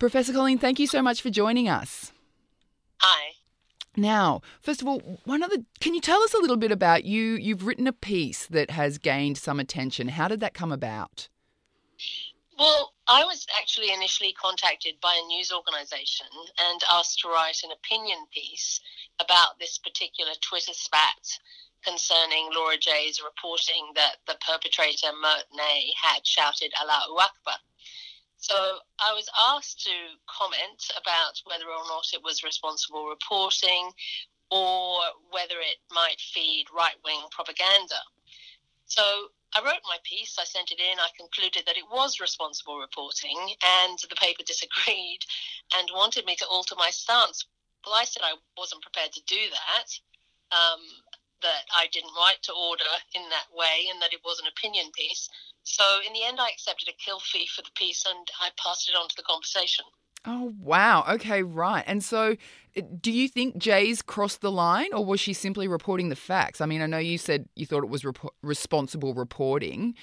Professor Colleen, thank you so much for joining us. Hi. Now, first of all, can you tell us a little bit about you? You've written a piece that has gained some attention. How did that come about? Well, I was actually initially contacted by a news organisation and asked to write an opinion piece about this particular Twitter spat concerning Laura J's reporting that the perpetrator, Mert Ney, had shouted Allahu Akbar. So I was asked to comment about whether or not it was responsible reporting or whether it might feed right-wing propaganda. So I wrote my piece, I sent it in, I concluded that it was responsible reporting, and the paper disagreed and wanted me to alter my stance. Well, I said I wasn't prepared to do that, that I didn't write to order in that way and that it was an opinion piece. So in the end, I accepted a kill fee for the piece and I passed it on to the conversation. Oh, wow. Okay, right. And so do you think Jay's crossed the line, or was she simply reporting the facts? I mean, I know you said you thought it was responsible reporting.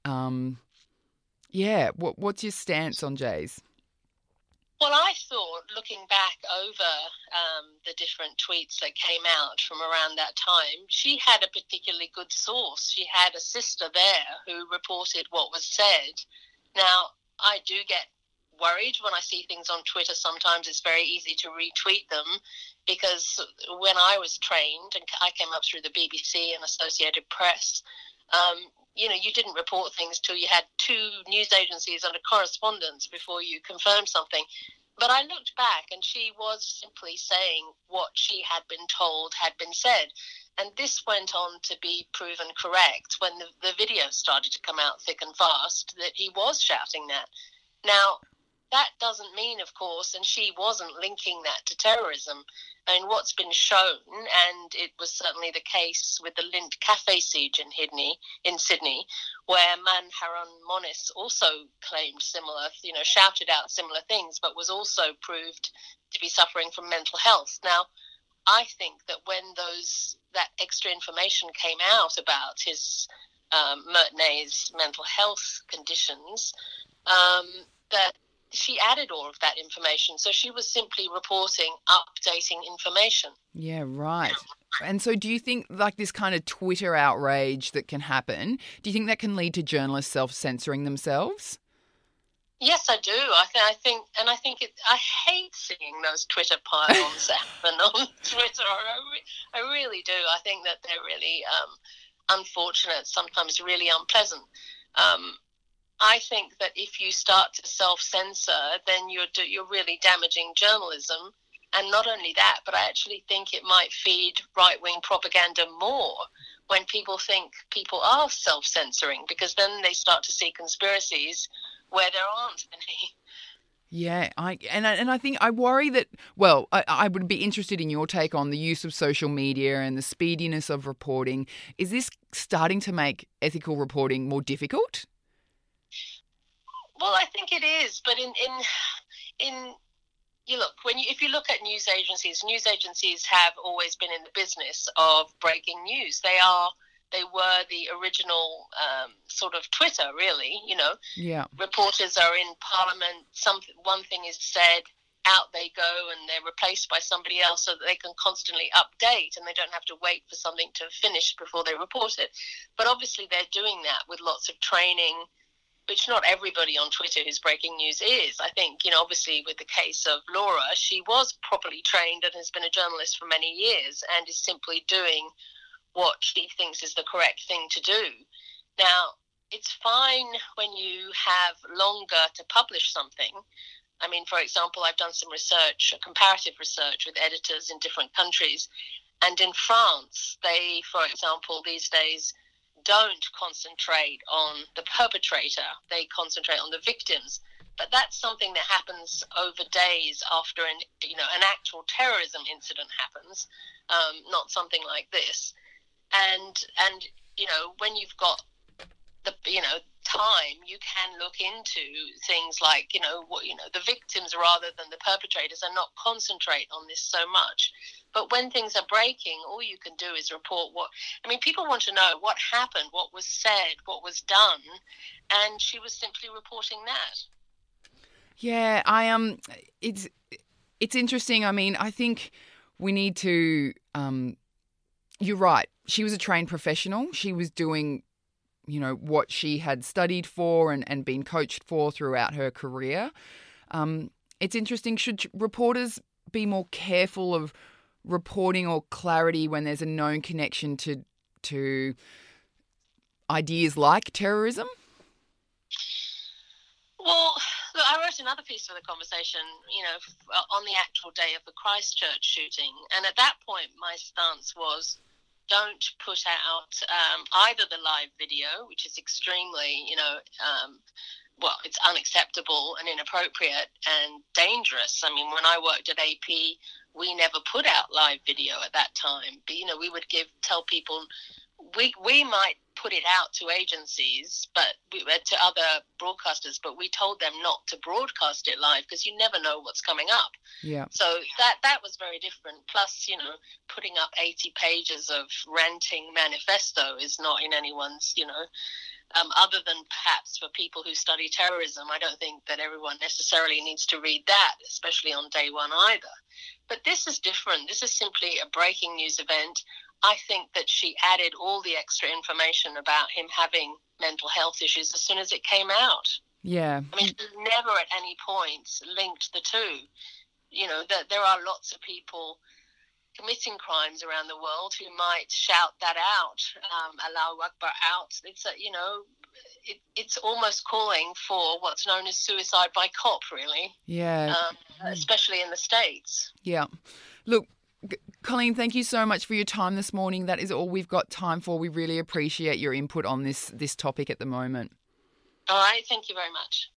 What's your stance on Jay's? Well, I thought, looking back over the different tweets that came out from around that time, she had a particularly good source. She had a sister there who reported what was said. Now, I do get worried when I see things on Twitter. Sometimes it's very easy to retweet them because when I was trained, and I came up through the BBC and Associated Press, you didn't report things till you had two news agencies under correspondence before you confirmed something. But I looked back and she was simply saying what she had been told had been said. And this went on to be proven correct when the video started to come out thick and fast that he was shouting that. Now, that doesn't mean, of course, and she wasn't linking that to terrorism. I mean, what's been shown, and it was certainly the case with the Lindt Cafe siege in Sydney, where Manharan Monis also claimed similar, shouted out similar things, but was also proved to be suffering from mental health. Now, I think that when that extra information came out about his Mert Ney's mental health conditions, that she added all of that information. So she was simply reporting updating information. Yeah, right. And so do you think like this kind of Twitter outrage that can happen, do you think that can lead to journalists self-censoring themselves? Yes, I do. I think I hate seeing those Twitter pile-ons happen on Twitter. I really do. I think that they're really unfortunate, sometimes really unpleasant. I think that if you start to self-censor, then you're really damaging journalism. And not only that, but I actually think it might feed right-wing propaganda more when people think people are self-censoring, because then they start to see conspiracies where there aren't any. Yeah, I think I worry that, well, I would be interested in your take on the use of social media and the speediness of reporting. Is this starting to make ethical reporting more difficult? Well, I think it is, but if you look at news agencies have always been in the business of breaking news. They were the original sort of Twitter, really. Yeah. Reporters are in Parliament. One thing is said, out they go, and they're replaced by somebody else, so that they can constantly update, and they don't have to wait for something to finish before they report it. But obviously, they're doing that with lots of training, which not everybody on Twitter who's breaking news is. I think, obviously with the case of Laura, she was properly trained and has been a journalist for many years and is simply doing what she thinks is the correct thing to do. Now, it's fine when you have longer to publish something. I mean, for example, I've done some research, comparative research with editors in different countries. And in France, they, for example, these days don't concentrate on the perpetrator. They concentrate on the victims. But that's something that happens over days after an actual terrorism incident happens, not something like this. And when you've got the time, you can look into things like the victims rather than the perpetrators, and not concentrate on this so much. But when things are breaking, all you can do is report people want to know what happened, what was said, what was done, and she was simply reporting that. Yeah, it's interesting. I mean, I think we need to. You're right. She was a trained professional. She was doing, what she had studied for and been coached for throughout her career. It's interesting. Should reporters be more careful of reporting or clarity when there's a known connection to ideas like terrorism? Well, look, I wrote another piece for the conversation, on the actual day of the Christchurch shooting. And at that point, my stance was don't put out either the live video, which is extremely, it's unacceptable and inappropriate and dangerous. I mean, when I worked at AP, we never put out live video at that time. But, we would tell people we might put it out to agencies, but to other broadcasters, but we told them not to broadcast it live because you never know what's coming up. Yeah. So that was very different. Plus, putting up 80 pages of ranting manifesto is not in anyone's, other than perhaps for people who study terrorism. I don't think that everyone necessarily needs to read that, especially on day one either. But this is different. This is simply a breaking news event. I think that she added all the extra information about him having mental health issues as soon as it came out. Yeah. I mean, she never at any point linked the two. That there are lots of people committing crimes around the world who might shout that out, Allahu Akbar out. It's almost calling for what's known as suicide by cop, really. Yeah. Especially in the States. Yeah. Look, Colleen, thank you so much for your time this morning. That is all we've got time for. We really appreciate your input on this topic at the moment. All right. Thank you very much.